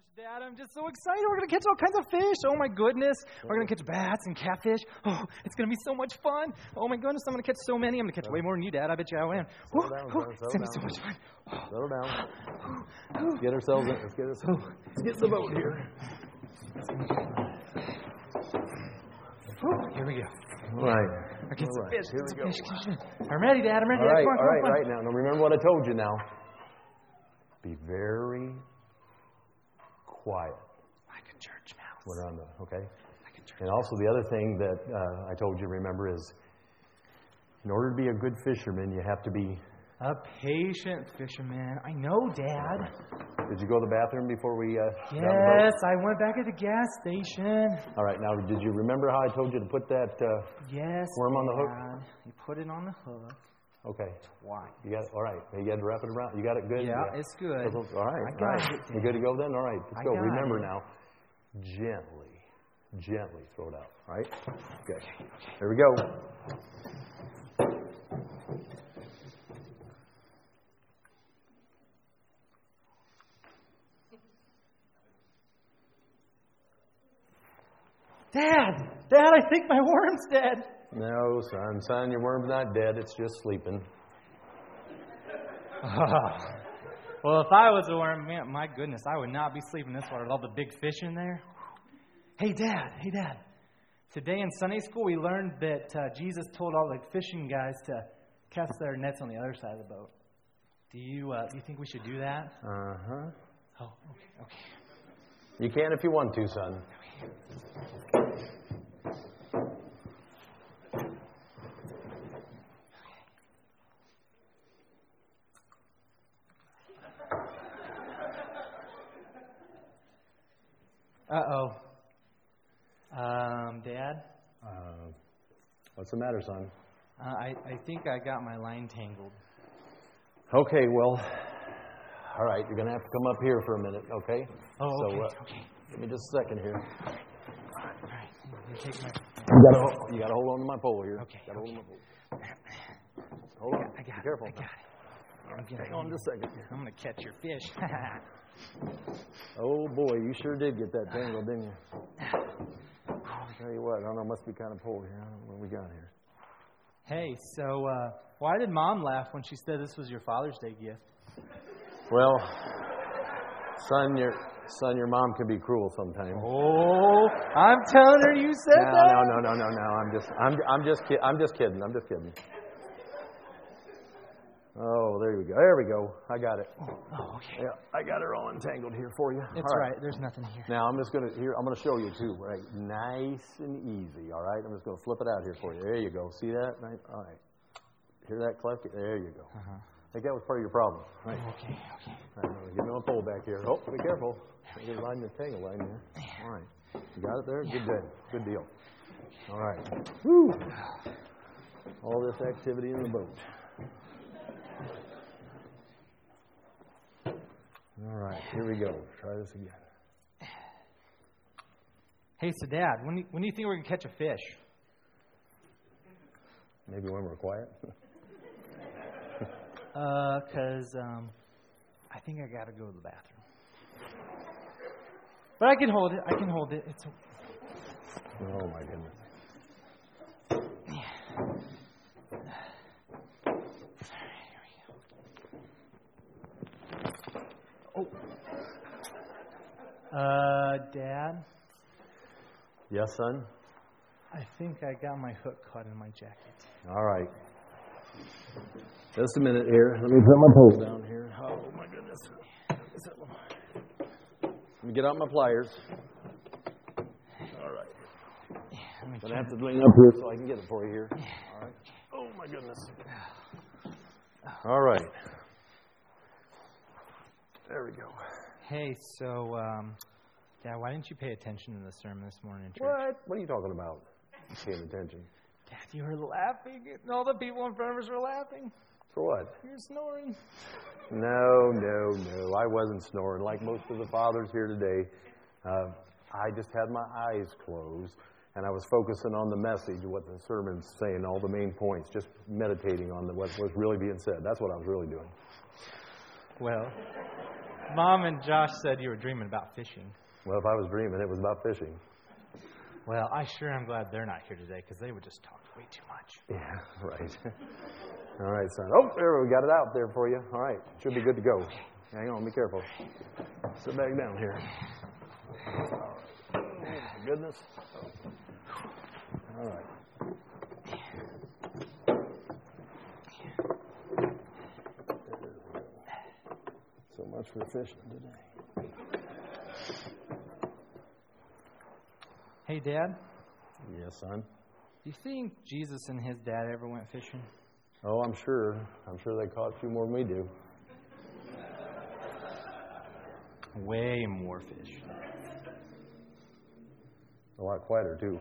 gosh, Dad, I'm just so excited. We're going to catch all kinds of fish. Oh, my goodness. We're going to catch bats and catfish. Oh, it's going to be so much fun. Oh, my goodness, I'm going to catch so many. I'm going to catch way more than you, Dad. I bet you I am. It's going to be so much fun. Settle down. Let's get ourselves in. Let's get the boat here. Here we go. All right. Okay, some fish. Here we go. I'm ready, Dad. I'm ready. All right, Come on. right now. Now, remember what I told you now. Be very quiet. Like a church mouse. When we're on the, okay? Like a church And also the other thing that I told you, remember, is in order to be a good fisherman, you have to be... A patient fisherman. I know, Dad. Did you go to the bathroom before we got on the boat? Yes, I went back at the gas station. All right, now, did you remember how I told you to put that worm on the hook? Dad. You put it on the hook. Okay. Twice. You got it? All right. You got to wrap it around. You got it good? Yeah, it's good. All right. I got it. You good to go then? All right. Let's go. Remember it. now, gently throw it out. All right? Okay. There we go. Dad, I think my worm's dead. No, son, your worm's not dead. It's just sleeping. Well, if I was a worm, man, my goodness, I would not be sleeping this water with all the big fish in there. Hey, Dad. Today in Sunday school, we learned that Jesus told all the fishing guys to cast their nets on the other side of the boat. Do you think we should do that? Uh-huh. Oh, okay. You can if you want to, son. Uh-oh. Dad? What's the matter, son? I think I got my line tangled. Okay, well, all right. You're going to have to come up here for a minute, okay? Oh, okay. So, Okay. give me just a second here. All right. You take my... You got to hold on to my pole here. Okay. Got to hold on to my pole. Hold on. I got Be careful. it. I got it. Hang on just a second. I'm going to catch your fish. Oh, boy, you sure did get that tangled, didn't you? I'll tell you what, I don't know, it must be kind of pulled here. I don't know what we got here. Hey, so why did Mom laugh when she said this was your Father's Day gift? Well, son, your mom can be cruel sometimes. Oh, I'm telling her you said that. No. I'm just kidding. Oh, there we go. There we go. I got it. Oh, okay. Yeah, I got her all entangled here for you. It's all right. There's nothing here. Now I'm gonna show you too. Right, nice and easy. All right. I'm just gonna flip it out here for you. There you go. See that? Right. All right. Hear that click? There you go. Uh-huh. I think that was part of your problem. Right. Okay. All right, give me a pole back here. Oh, be careful. There's a line the tangle line there. All right. You got it there? Good deal. All right. Woo. All this activity in the boat. All right, here we go. Try this again. Hey, so Dad, when do you think we're going to catch a fish? Maybe when we're quiet. Because I think I got to go to the bathroom. But I can hold it. It's okay. Oh, my goodness. Dad? Yes, son? I think I got my hook caught in my jacket. All right. Just a minute here. Let me put my pole down here. Oh, my goodness. Let me get out my pliers. All right. I'm going to have to lean up here so I can get it for you here. All right. Oh, my goodness. All right. There we go. Hey, so, Dad, why didn't you pay attention to the sermon this morning in church? What? What are you talking about? Paying attention. Dad, you were laughing, and all the people in front of us were laughing. For what? You were snoring. No. I wasn't snoring like most of the fathers here today. I just had my eyes closed, and I was focusing on the message, what the sermon's saying, all the main points, just meditating on what was really being said. That's what I was really doing. Well, Mom and Josh said you were dreaming about fishing. Well, if I was dreaming, it was about fishing. Well, I sure am glad they're not here today because they would just talk way too much. Yeah, right. All right, son. Oh, there, we got it out there for you. All right, should be good to go. Hang on, be careful. Sit back down here. Oh, my goodness. All right. So much for fishing today. Hey, Dad, Yes, son. do you think Jesus and his dad ever went fishing? Oh, I'm sure. I'm sure they caught a few more than we do. Way more fish. A lot quieter, too.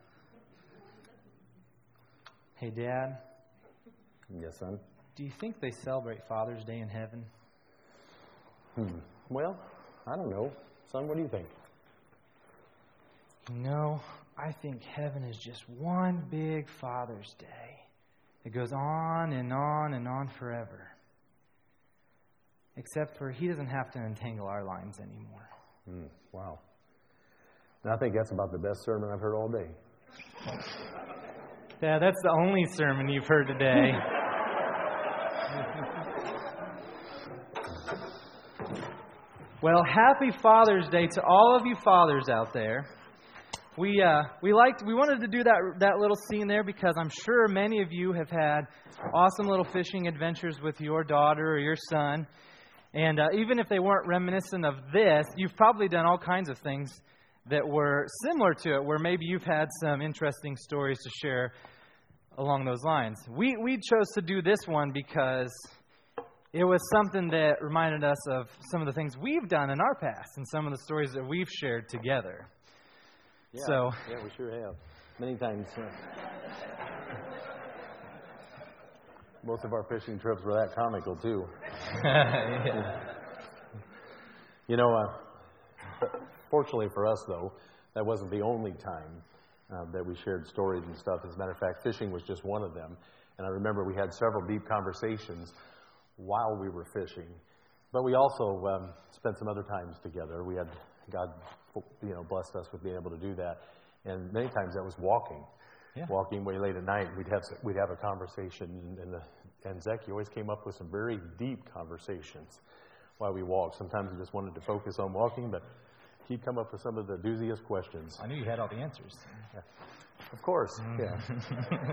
Hey, Dad, Yes, son. do you think they celebrate Father's Day in heaven? Well, I don't know. Son, what do you think? You know, I think heaven is just one big Father's Day. It goes on and on and on forever. Except for he doesn't have to entangle our lines anymore. Wow. And I think that's about the best sermon I've heard all day. Yeah, that's the only sermon you've heard today. Well, happy Father's Day to all of you fathers out there. We wanted to do that little scene there because I'm sure many of you have had awesome little fishing adventures with your daughter or your son. And even if they weren't reminiscent of this, you've probably done all kinds of things that were similar to it, where maybe you've had some interesting stories to share along those lines. We chose to do this one because it was something that reminded us of some of the things we've done in our past and some of the stories that we've shared together. Yeah, we sure have. Many times. Most of our fishing trips were that comical, too. Yeah. You know, fortunately for us, though, that wasn't the only time that we shared stories and stuff. As a matter of fact, fishing was just one of them. And I remember we had several deep conversations while we were fishing. But we also spent some other times together. We had God, blessed us with being able to do that. And many times that was walking. Yeah. Walking way late at night, we'd have a conversation, and Zeki always came up with some very deep conversations while we walked. Sometimes we just wanted to focus on walking, but he'd come up with some of the dooziest questions. I knew you had all the answers. Yeah. Of course, yeah.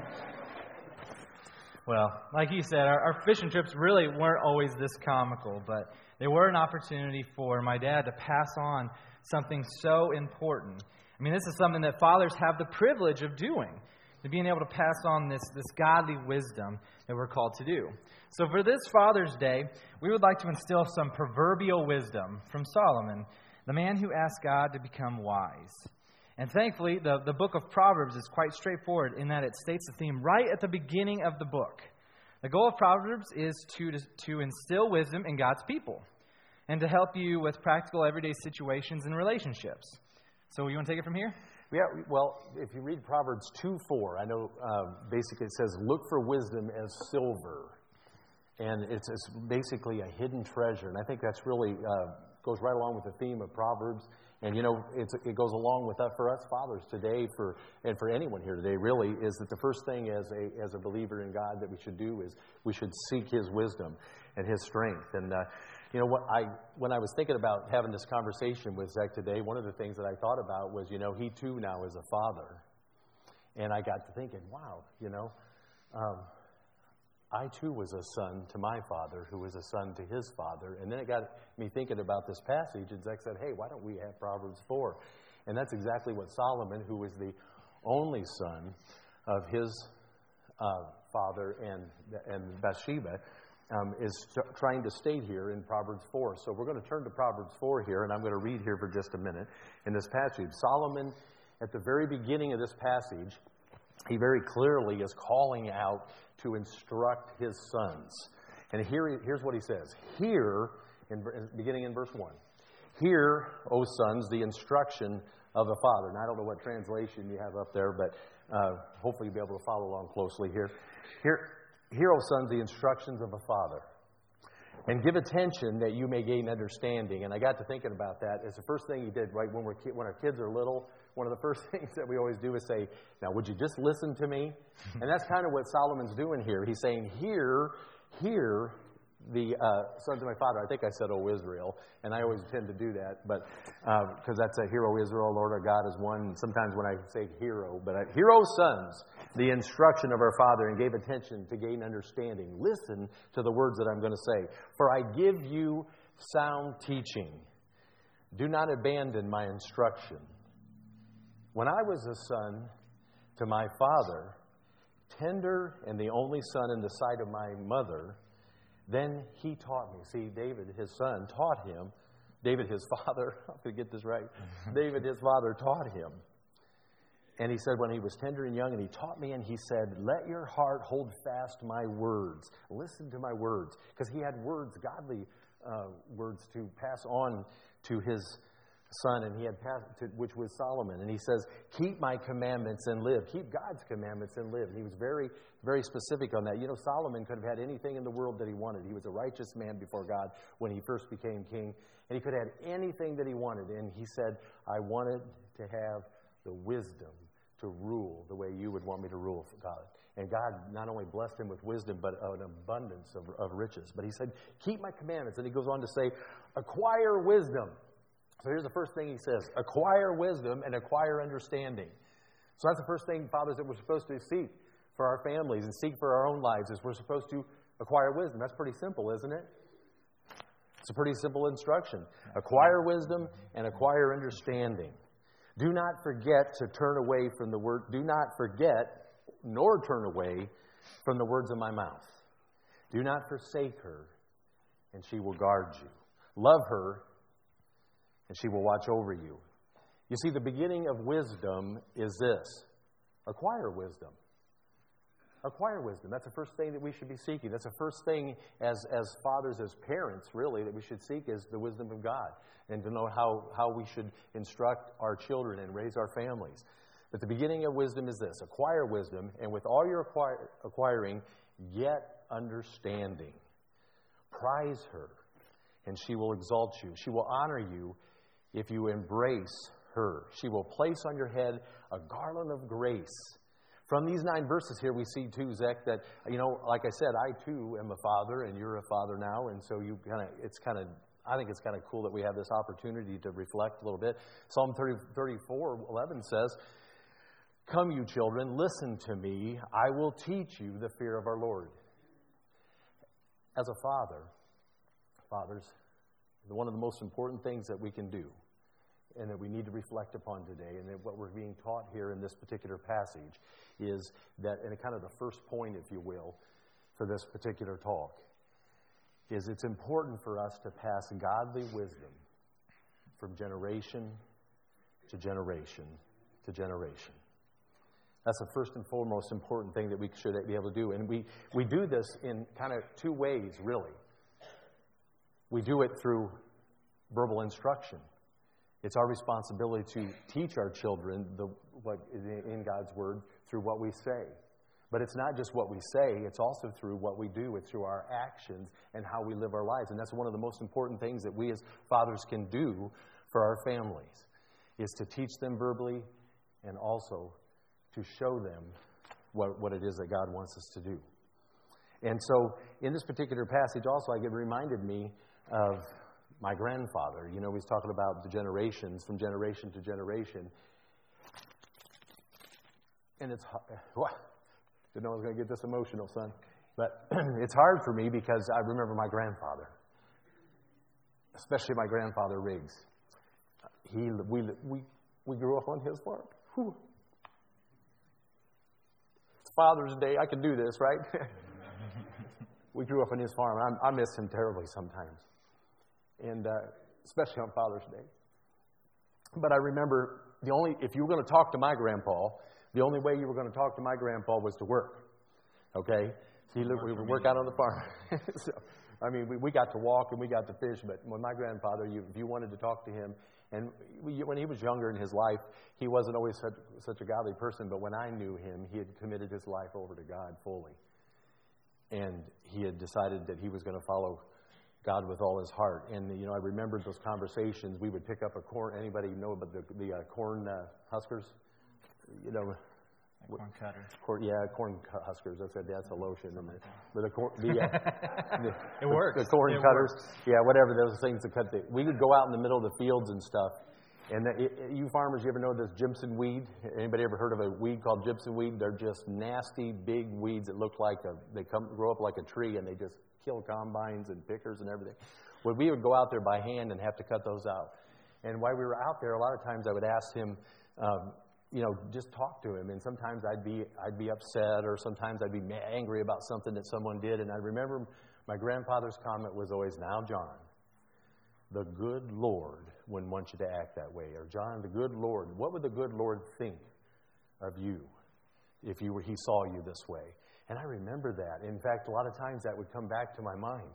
Well, like you said, our fishing trips really weren't always this comical, but they were an opportunity for my dad to pass on something so important. I mean, this is something that fathers have the privilege of doing, to being able to pass on this godly wisdom that we're called to do. So for this Father's Day, we would like to instill some proverbial wisdom from Solomon, the man who asked God to become wise. And thankfully, the book of Proverbs is quite straightforward in that it states the theme right at the beginning of the book. The goal of Proverbs is to instill wisdom in God's people and to help you with practical everyday situations and relationships. So you want to take it from here? Yeah, well, if you read Proverbs 2:4, I know basically it says, look for wisdom as silver. And it's basically a hidden treasure. And I think that's really goes right along with the theme of Proverbs. And, it goes along with that for us fathers today, and for anyone here today, really, is that the first thing as a believer in God that we should do is we should seek His wisdom and His strength. And, when I was thinking about having this conversation with Zach today, one of the things that I thought about was, he too now is a father. And I got to thinking, wow, I too was a son to my father, who was a son to his father. And then it got me thinking about this passage, and Zach said, hey, why don't we have Proverbs 4? And that's exactly what Solomon, who was the only son of his father and Bathsheba, is trying to state here in Proverbs 4. So we're going to turn to Proverbs 4 here, and I'm going to read here for just a minute in this passage. Solomon, at the very beginning of this passage, he very clearly is calling out to instruct his sons. And here's what he says. Hear, beginning in verse 1, hear, O sons, the instruction of a father. And I don't know what translation you have up there, but hopefully you'll be able to follow along closely here. Hear, O sons, the instructions of a father. And give attention that you may gain understanding. And I got to thinking about that. It's the first thing he did, right? When our kids are little, one of the first things that we always do is say, now, would you just listen to me? And that's kind of what Solomon's doing here. He's saying, hear the sons of my father. I think I said, O Israel, and I always tend to do that, but because that's a hero Israel, Lord our God is one. Sometimes when I say hero, but hero sons, the instruction of our Father, and gave attention to gain understanding. Listen to the words that I'm going to say. For I give you sound teaching. Do not abandon my instruction. When I was a son to my father, tender and the only son in the sight of my mother, then he taught me. See, David, his son, taught him. David, his father, I'm going to get this right. David, his father, taught him. And he said, when he was tender and young, and he taught me, and he said, let your heart hold fast my words. Listen to my words. Because he had words, godly words to pass on to his son, and he had passed to, which was Solomon. And he says, keep my commandments and live. Keep God's commandments and live. And he was very, very specific on that. You know, Solomon could have had anything in the world that he wanted. He was a righteous man before God when he first became king. And he could have had anything that he wanted. And he said, I wanted to have the wisdom to rule the way you would want me to rule, for God. And God not only blessed him with wisdom, but an abundance of riches. But he said, keep my commandments. And he goes on to say, acquire wisdom. So here's the first thing he says, acquire wisdom and acquire understanding. So that's the first thing, fathers, that we're supposed to seek for our families and seek for our own lives, is we're supposed to acquire wisdom. That's pretty simple, isn't it? It's a pretty simple instruction. Acquire wisdom and acquire understanding. Do not forget to turn away from the word. Do not forget nor turn away from the words of my mouth. Do not forsake her, and she will guard you. Love her, and she will watch over you. You see, the beginning of wisdom is this. Acquire wisdom. Acquire wisdom. That's the first thing that we should be seeking. That's the first thing as fathers, as parents, really, that we should seek is the wisdom of God, and to know how we should instruct our children and raise our families. But the beginning of wisdom is this. Acquire wisdom, and with all your acquiring, get understanding. Prize her, and she will exalt you. She will honor you if you embrace her. She will place on your head a garland of grace. From these 9 verses here, we see too, Zach, that, you know, like I said, I too am a father, and you're a father now, and so I think it's kind of cool that we have this opportunity to reflect a little bit. Psalm 34:11 says, come, you children, listen to me. I will teach you the fear of our Lord. As a father, fathers, one of the most important things that we can do and that we need to reflect upon today, and that what we're being taught here in this particular passage, is that, and kind of the first point, if you will, for this particular talk, is it's important for us to pass godly wisdom from generation to generation to generation. That's the first and foremost important thing that we should be able to do. And we do this in kind of 2 ways, really. We do it through verbal instruction. It's our responsibility to teach our children what in God's Word through what we say. But it's not just what we say, it's also through what we do. It's through our actions and how we live our lives. And that's one of the most important things that we as fathers can do for our families, is to teach them verbally and also to show them what it is that God wants us to do. And so in this particular passage also, it reminded me of my grandfather. You know, he's talking about the generations, from generation to generation. And it's hard. Didn't know I was going to get this emotional, son. But it's hard for me because I remember my grandfather, especially my grandfather Riggs. We grew up on his farm. Whew. It's Father's Day. I can do this, right? We grew up on his farm. I miss him terribly sometimes, and especially on Father's Day. But I remember if you were going to talk to my grandpa, the only way you were going to talk to my grandpa was to work. Okay? So we would work out on the farm. So, I mean, we got to walk and we got to fish, but when my grandfather, if you wanted to talk to him, and when he was younger in his life, he wasn't always such a godly person, but when I knew him, he had committed his life over to God fully. And he had decided that he was going to follow God with all his heart. And, I remembered those conversations. We would pick up a corn. Anybody know about the corn huskers? Corn cutter. Corn huskers. That's a lotion. But it works. The corn cutters. Works. Yeah, whatever, those things that cut we would go out in the middle of the fields and stuff. And you farmers, you ever know this gypsum weed? Anybody ever heard of a weed called gypsum weed? They're just nasty, big weeds that look like they grow up like a tree, and they just kill combines and pickers and everything. Well, we would go out there by hand and have to cut those out. And while we were out there, a lot of times I would ask him, just talk to him. And sometimes I'd be upset, or sometimes I'd be angry about something that someone did. And I remember my grandfather's comment was always, "Now, John, the good Lord wouldn't want you to act that way." Or, "John, the good Lord, what would the good Lord think of you if he saw you this way?" And I remember that. In fact, a lot of times that would come back to my mind.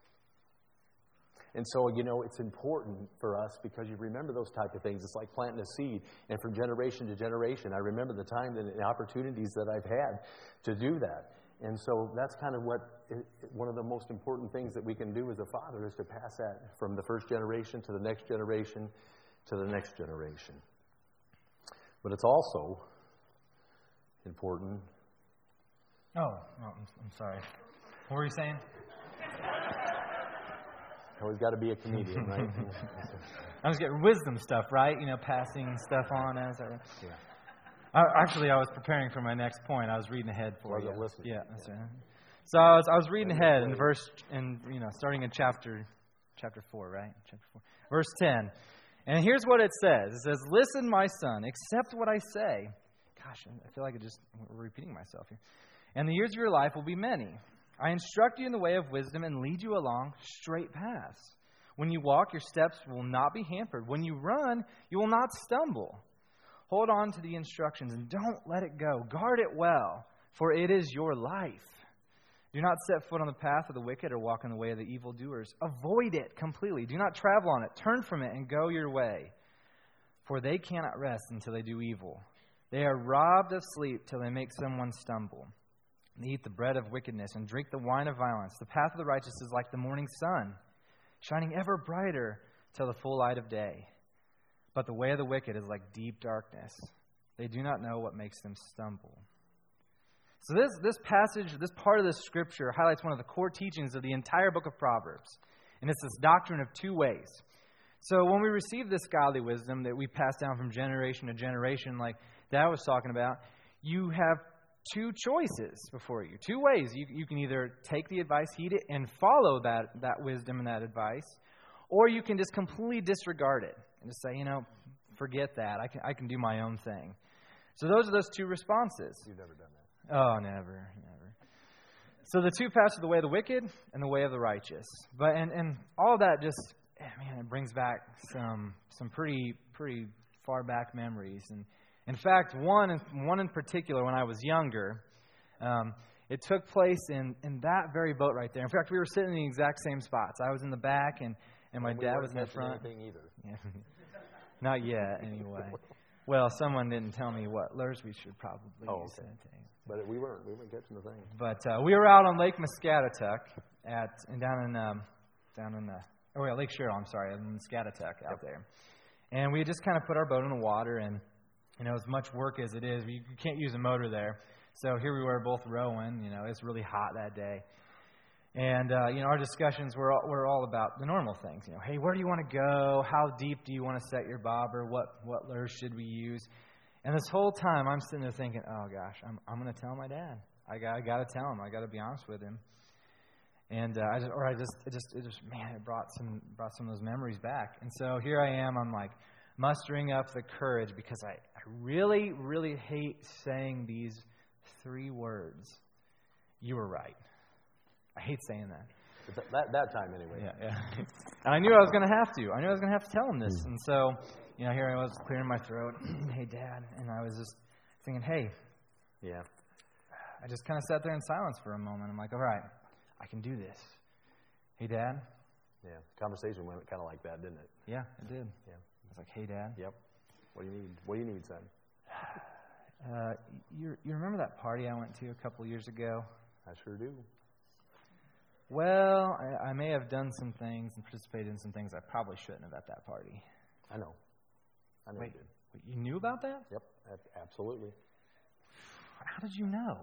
And so, it's important for us because you remember those type of things. It's like planting a seed. And from generation to generation, I remember the time and the opportunities that I've had to do that. And so that's kind of one of the most important things that we can do as a father is to pass that from the first generation to the next generation to the next generation. But it's also important. Oh, I'm sorry. What were you saying? Always got to be a comedian, right? I was getting wisdom stuff, right? Passing stuff on as I... Yeah. Actually, I was preparing for my next point. I was reading ahead for you. Listening. Yeah, that's right. So I was reading ahead in starting in chapter 4, right? Chapter 4, verse 10. And here's what it says. It says, "Listen, my son, accept what I say." Gosh, I feel like I'm repeating myself here. "And the years of your life will be many. I instruct you in the way of wisdom and lead you along straight paths. When you walk, your steps will not be hampered. When you run, you will not stumble. Hold on to the instructions and don't let it go. Guard it well, for it is your life. Do not set foot on the path of the wicked or walk in the way of the evildoers. Avoid it completely. Do not travel on it. Turn from it and go your way. For they cannot rest until they do evil. They are robbed of sleep till they make someone stumble. They eat the bread of wickedness and drink the wine of violence. The path of the righteous is like the morning sun, shining ever brighter till the full light of day. But the way of the wicked is like deep darkness. They do not know what makes them stumble." So this passage, this part of the Scripture highlights one of the core teachings of the entire book of Proverbs. And it's this doctrine of two ways. So when we receive this godly wisdom that we pass down from generation to generation, like Dad was talking about, you have two choices before you. Two ways. You can either take the advice, heed it, and follow that wisdom and that advice, or you can just completely disregard it and just say, forget that. I can do my own thing. So those are those two responses. You've never done that. Oh, never. So the two paths are the way of the wicked and the way of the righteous. But and all that just, it brings back some pretty far back memories. And in fact, one in particular, when I was younger, it took place in that very boat right there. In fact, we were sitting in the exact same spots. I was in the back, and my dad was in the front. Anything either. Yeah. Not yet, anyway. Well, someone didn't tell me what lures we should probably use. Okay. But we weren't catching the thing. But we were out on Lake Muscatatuck Lake Sherrill, in Muscatatuck out there. And we just kind of put our boat in the water, and as much work as it is, you can't use a motor there. So here we were both rowing. It's really hot that day. And, our discussions were all about the normal things. Hey, where do you want to go? How deep do you want to set your bobber? What lures should we use? And this whole time, I'm sitting there thinking, oh, gosh, I'm going to tell my dad. I got to tell him. I got to be honest with him. And it brought some of those memories back. And so here I am. I'm like mustering up the courage because I really, really hate saying these 3 words. You were right. I hate saying that. That time anyway. Yeah. And I knew I was going to have to. I knew I was going to have to tell him this. And so, here I was clearing my throat. Hey, Dad. And I was just thinking, hey. Yeah. I just kind of sat there in silence for a moment. I'm like, all right, I can do this. Hey, Dad. Yeah. Conversation went kind of like that, didn't it? Yeah, it did. Yeah. I was like, hey, Dad. Yep. What do you need? What do you need, son? You remember that party I went to a couple years ago? I sure do. Well, I may have done some things and participated in some things I probably shouldn't have at that party. I know. Wait, you did. You knew about that? Yep, absolutely. How did you know?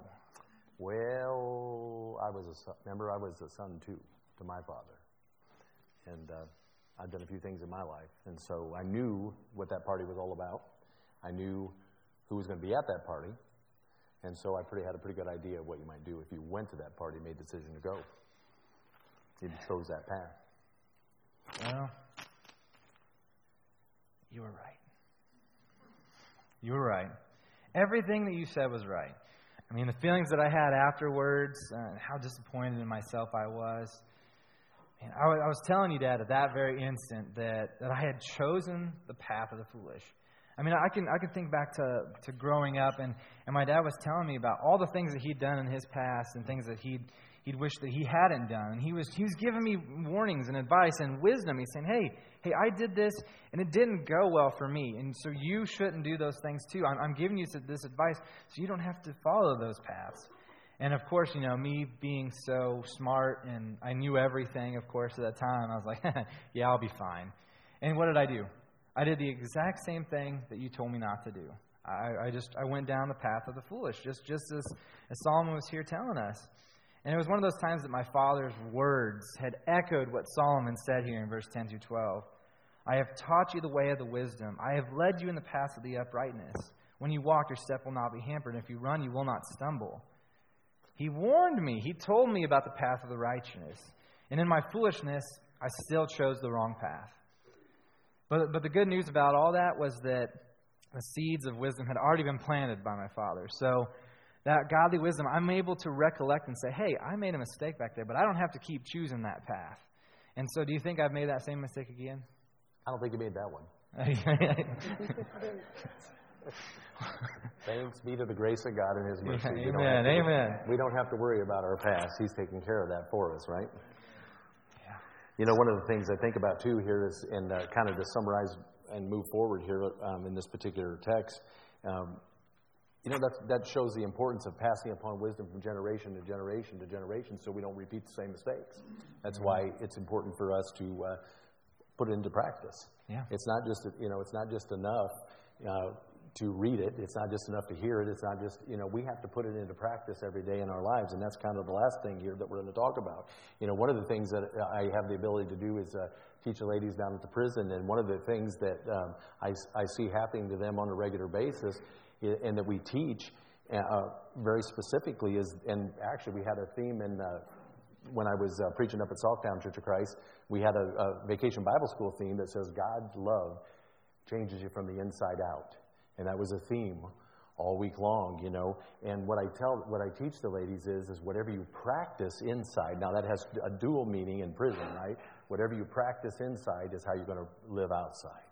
Well, I was a son too to my father. And I've done a few things in my life. And so I knew what that party was all about. I knew who was going to be at that party. And so I had a pretty good idea of what you might do if you went to that party and made the decision to go. You chose that path. Well, you were right. You were right. Everything that you said was right. I mean, the feelings that I had afterwards, how disappointed in myself I was. And I was telling you, Dad, at that very instant that I had chosen the path of the foolish. I mean, I can think back to growing up, and my dad was telling me about all the things that he'd done in his past and things that he'd wished that he hadn't done. And he was giving me warnings and advice and wisdom. He's saying, hey, I did this, and it didn't go well for me, and so you shouldn't do those things too. I'm giving you this advice so you don't have to follow those paths. And, of course, me being so smart, and I knew everything, of course, at that time, I was like, yeah, I'll be fine. And what did I do? I did the exact same thing that you told me not to do. I went down the path of the foolish, just as Solomon was here telling us. And it was one of those times that my father's words had echoed what Solomon said here in verse 10 through 12. I have taught you the way of the wisdom. I have led you in the paths of the uprightness. When you walk, your step will not be hampered. And if you run, you will not stumble. He warned me. He told me about the path of the righteous. And in my foolishness, I still chose the wrong path. But the good news about all that was that the seeds of wisdom had already been planted by my father. So that godly wisdom, I'm able to recollect and say, hey, I made a mistake back there, but I don't have to keep choosing that path. And so do you think I've made that same mistake again? I don't think you made that one. Thanks be to the grace of God and His mercy. Yeah, amen. We don't have to worry about our past. He's taking care of that for us, right? Yeah. One of the things I think about too here is, and kind of to summarize and move forward here in this particular text, that shows the importance of passing upon wisdom from generation to generation to generation, so we don't repeat the same mistakes. That's why it's important for us to put it into practice. Yeah. It's not just enough to read it. It's not just enough to hear it. It's not just, we have to put it into practice every day in our lives. And that's kind of the last thing here that we're going to talk about. One of the things that I have the ability to do is teach the ladies down at the prison. And one of the things that I see happening to them on a regular basis and that we teach very specifically is, and actually we had a theme when I was preaching up at Salktown Church of Christ, we had a Vacation Bible School theme that says God's love changes you from the inside out. And that was a theme all week long, And what I teach the ladies is whatever you practice inside. Now that has a dual meaning in prison, right? Whatever you practice inside is how you're going to live outside.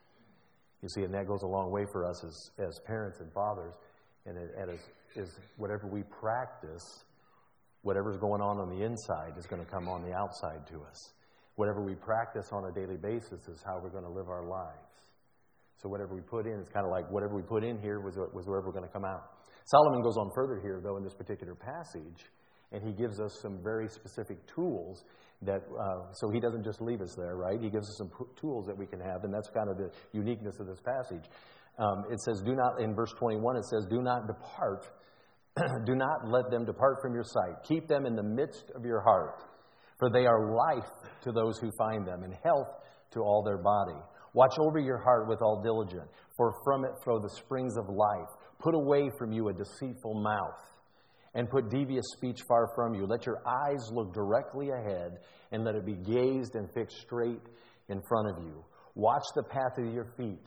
You see, and that goes a long way for us as parents and fathers. And it is whatever we practice, whatever's going on the inside is going to come on the outside to us. Whatever we practice on a daily basis is how we're going to live our lives. So whatever we put in, it's kind of like whatever we put in here was wherever we're going to come out. Solomon goes on further here, though, in this particular passage, and he gives us some very specific tools that, so he doesn't just leave us there, right? He gives us some tools that we can have, and that's kind of the uniqueness of this passage. It says, in verse 21, it says, do not depart. Do not let them depart from your sight. Keep them in the midst of your heart, for they are life to those who find them, and health to all their body. Watch over your heart with all diligence, for from it flow the springs of life. Put away from you a deceitful mouth, and put devious speech far from you. Let your eyes look directly ahead, and let it be gazed and fixed straight in front of you. Watch the path of your feet,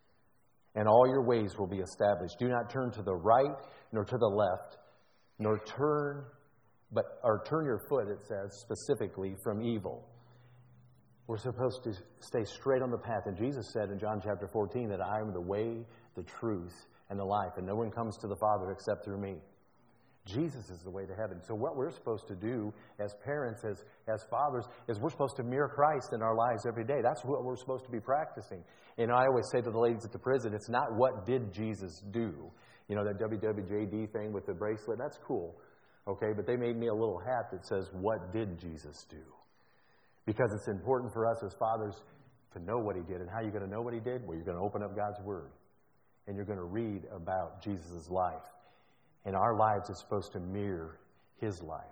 and all your ways will be established. Do not turn to the right, nor to the left, nor turn your foot, it says, specifically from evil. We're supposed to stay straight on the path. And Jesus said in John chapter 14 that I am the way, the truth, and the life. And no one comes to the Father except through me. Jesus is the way to heaven. So what we're supposed to do as parents, as fathers, is we're supposed to mirror Christ in our lives every day. That's what we're supposed to be practicing. And I always say to the ladies at the prison, it's not what did Jesus do. That WWJD thing with the bracelet, that's cool. Okay, but they made me a little hat that says, what did Jesus do? Because it's important for us as fathers to know what He did. And how are you going to know what He did? Well, you're going to open up God's Word. And you're going to read about Jesus' life. And our lives are supposed to mirror His life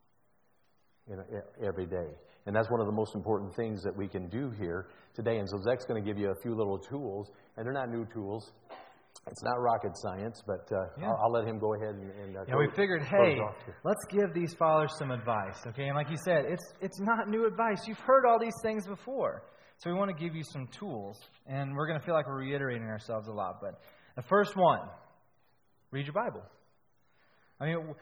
every day. And that's one of the most important things that we can do here today. And so Zach's going to give you a few little tools. And they're not new tools. It's not rocket science, but I'll let him go ahead and we figured, hey, let's give these fathers some advice, okay? And like you said, it's not new advice. You've heard all these things before. So we want to give you some tools, and we're going to feel like we're reiterating ourselves a lot. But the first one, read your Bible. I mean,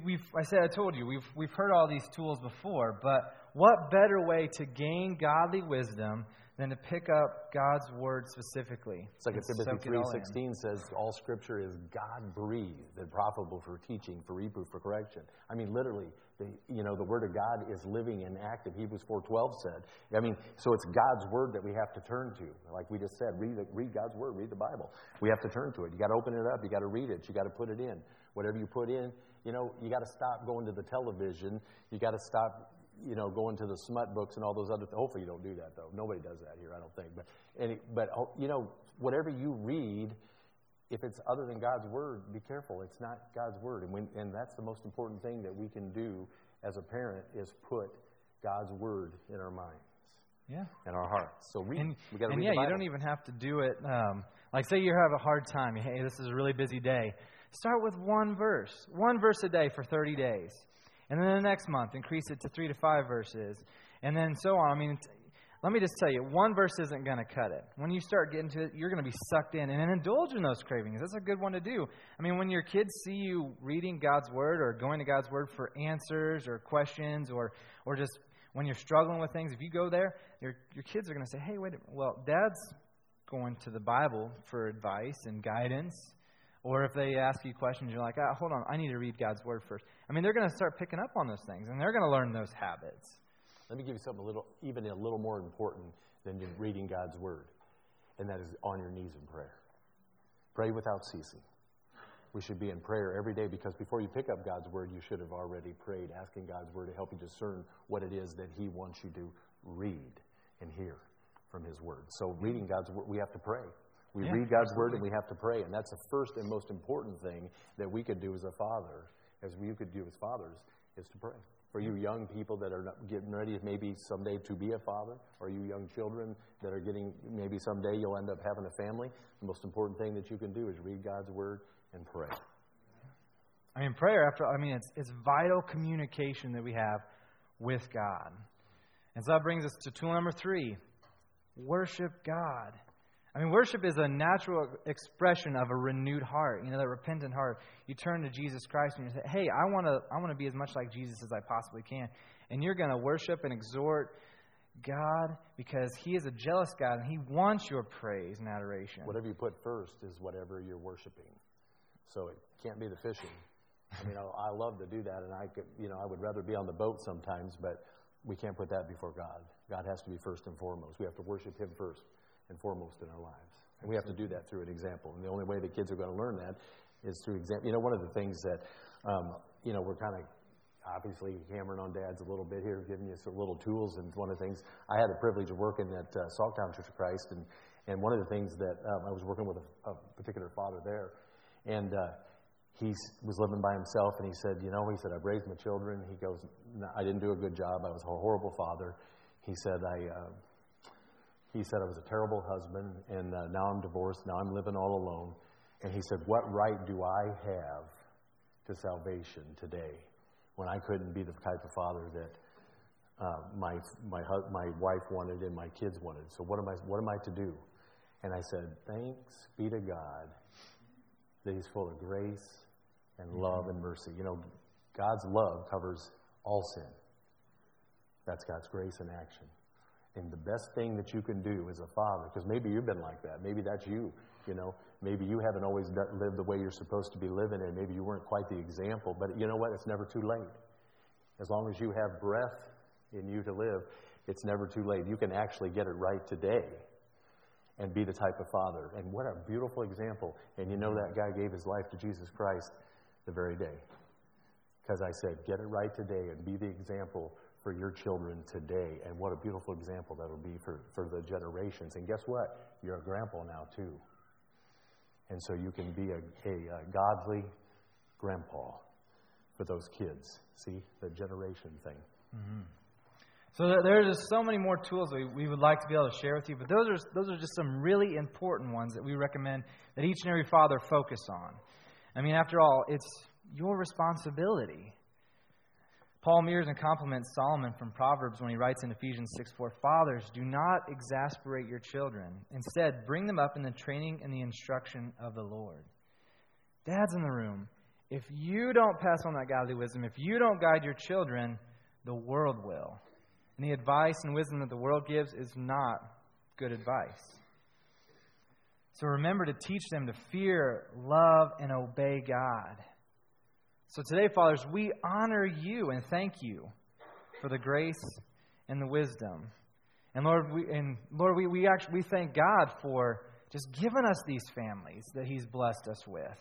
I told you, we've heard all these tools before, but what better way to gain godly wisdom than to pick up God's Word specifically? 2 Timothy 3:16 says, all Scripture is God-breathed and profitable for teaching, for reproof, for correction. I mean, literally, the Word of God is living and active. Hebrews 4:12 said. I mean, so it's God's Word that we have to turn to. Like we just said, read God's Word, read the Bible. We have to turn to it. You got to open it up. You got to read it. You got to put it in. Whatever you put in, you got to stop going to the television. You got to stop going to the smut books and all those other things. Hopefully you don't do that, though. Nobody does that here, I don't think. But whatever you read, if it's other than God's Word, be careful. It's not God's Word. And that's the most important thing that we can do as a parent is put God's Word in our minds. Yeah. In our hearts. So we got to read the Bible. And yeah, you don't even have to do it. Like say you have a hard time. Hey, this is a really busy day. Start with one verse a day for 30 days. And then the next month, increase it to 3 to 5 verses. And then so on. I mean, let me just tell you, one verse isn't going to cut it. When you start getting to it, you're going to be sucked in and indulge in those cravings. That's a good one to do. I mean, when your kids see you reading God's Word or going to God's Word for answers or questions or just when you're struggling with things, if you go there, your kids are going to say, hey, wait a minute. Well, Dad's going to the Bible for advice and guidance. Or if they ask you questions, you're like, hold on, I need to read God's Word first. I mean, they're going to start picking up on those things, and they're going to learn those habits. Let me give you something even a little more important than just reading God's Word, and that is on your knees in prayer. Pray without ceasing. We should be in prayer every day because before you pick up God's Word, you should have already prayed, asking God's Word to help you discern what it is that He wants you to read and hear from His Word. So reading God's Word, we have to pray. We read God's Word and we have to pray. And that's the first and most important thing that we could do as a father, as we could do as fathers, is to pray. For you young people that are getting ready maybe someday to be a father, or you young children that are getting, maybe someday you'll end up having a family, the most important thing that you can do is read God's Word and pray. I mean, prayer, it's vital communication that we have with God. And so that brings us to tool number 3, worship God. I mean, worship is a natural expression of a renewed heart, that repentant heart. You turn to Jesus Christ and you say, hey, I want to be as much like Jesus as I possibly can. And you're going to worship and exhort God because He is a jealous God and He wants your praise and adoration. Whatever you put first is whatever you're worshiping. So it can't be the fishing. I love to do that, and I would rather be on the boat sometimes, but we can't put that before God. God has to be first and foremost. We have to worship Him first and foremost in our lives. And we have to do that through an example. And the only way the kids are going to learn that is through example. One of the things that, we're kind of obviously hammering on dads a little bit here, giving you some little tools. And one of the things, I had the privilege of working at Salktown Church of Christ. And one of the things that I was working with a particular father there. And he was living by himself. And he said, I've raised my children. He goes, I didn't do a good job. I was a horrible father. He said, I was a terrible husband, and now I'm divorced. Now I'm living all alone. And he said, what right do I have to salvation today when I couldn't be the type of father that my wife wanted and my kids wanted? So what am I to do? And I said, thanks be to God that He's full of grace and love and mercy. God's love covers all sin. That's God's grace in action. And the best thing that you can do as a father, because maybe you've been like that. Maybe that's you. Maybe you haven't always lived the way you're supposed to be living, and maybe you weren't quite the example. But you know what? It's never too late. As long as you have breath in you to live, it's never too late. You can actually get it right today and be the type of father. And what a beautiful example. And that guy gave his life to Jesus Christ the very day. Because I said, get it right today and be the example for your children today. And what a beautiful example that'll be for the generations. And guess what? You're a grandpa now, too. And so you can be a godly grandpa for those kids. See, the generation thing. Mm-hmm. So there's just so many more tools we would like to be able to share with you, but those are just some really important ones that we recommend that each and every father focus on. I mean, after all, it's your responsibility. Paul mirrors and compliments Solomon from Proverbs when he writes in Ephesians 6:4, "Fathers, do not exasperate your children. Instead, bring them up in the training and the instruction of the Lord." Dads in the room, if you don't pass on that godly wisdom, if you don't guide your children, the world will. And the advice and wisdom that the world gives is not good advice. So remember to teach them to fear, love, and obey God. So today, fathers, we honor you and thank you for the grace and the wisdom. And Lord, we thank God for just giving us these families that He's blessed us with.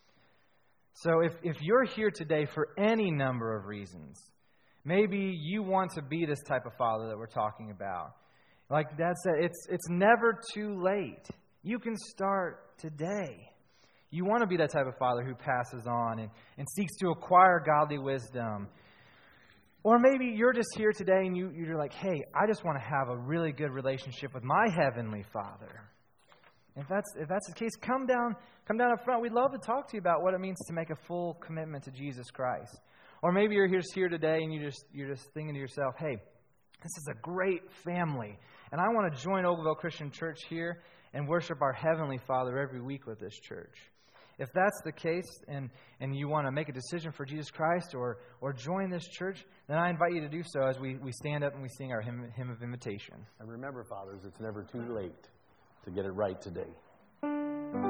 So if you're here today for any number of reasons, maybe you want to be this type of father that we're talking about. Like Dad said, it's never too late. You can start today. You want to be that type of father who passes on and seeks to acquire godly wisdom. Or maybe you're just here today and you're like, hey, I just want to have a really good relationship with my Heavenly Father. If that's the case, come down up front. We'd love to talk to you about what it means to make a full commitment to Jesus Christ. Or maybe you're just here today and you're just thinking to yourself, hey, this is a great family, and I want to join Oakville Christian Church here and worship our Heavenly Father every week with this church. If that's the case and you want to make a decision for Jesus Christ or join this church, then I invite you to do so as we stand up and we sing our hymn of invitation. And remember, fathers, it's never too late to get it right today.